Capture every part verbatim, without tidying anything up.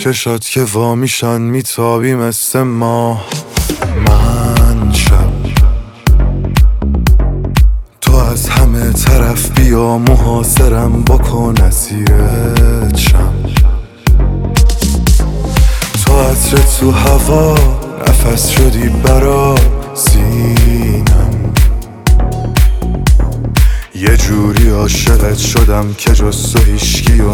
چشات که وامیشن میتابی مثل ما. من شب تو از همه طرف بیا محاصرم بکن اسیرت شم. تو عطر تو هوا نفس شدی برا سینم. یه جوری عاشقت شدم که جز تو هیچکیو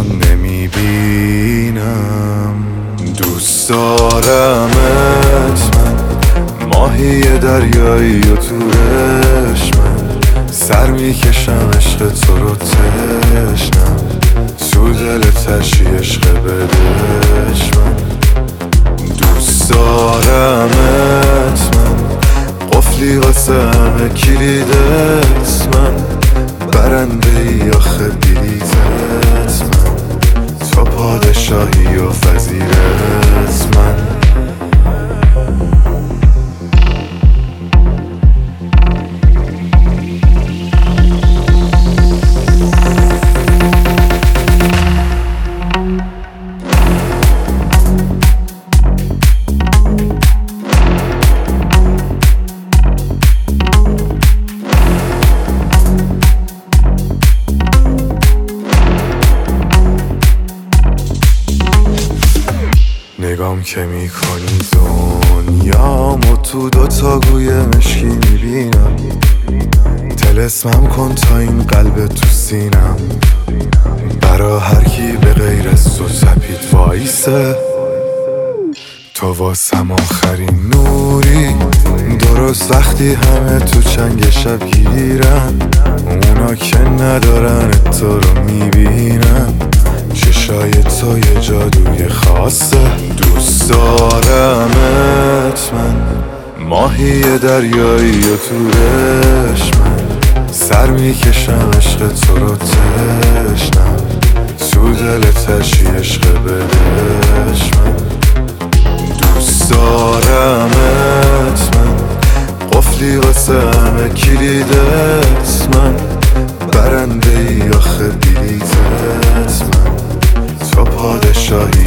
نمیبینم. دوست دارمت من، ماهی دریایی و تورش من. سر میکشم عشق تو رو تشنم، تو دل تشی عشق بدش من. دوست دارمت من، قفلی واسه همه کلیدت من. برنده ای آخه بلیتت من، تو پادشاهی و وزیرت من. نگام که میکنی دنیامو تو دوتا گوی مشکی میبینم. طلسمم کن تا این قلب تو سینم، برا هر کی به غیر از تو تپید وایسه. تو واسم آخرین نوری، درست وقتی همه تو چنگ شب گیرن. اونا که ندارن تو رو میبینن، چشای تو یه جادوی خاصه. دوست دارمت من، ماهی دریایی و تورش من. سر میکشم عشق تو رو تشنم، تو دل تشی عشق بدش من. دوست دارمت من، قفلی واسه همه کلیدت من. برنده ای آخه بلیتت من، تو پادشاهی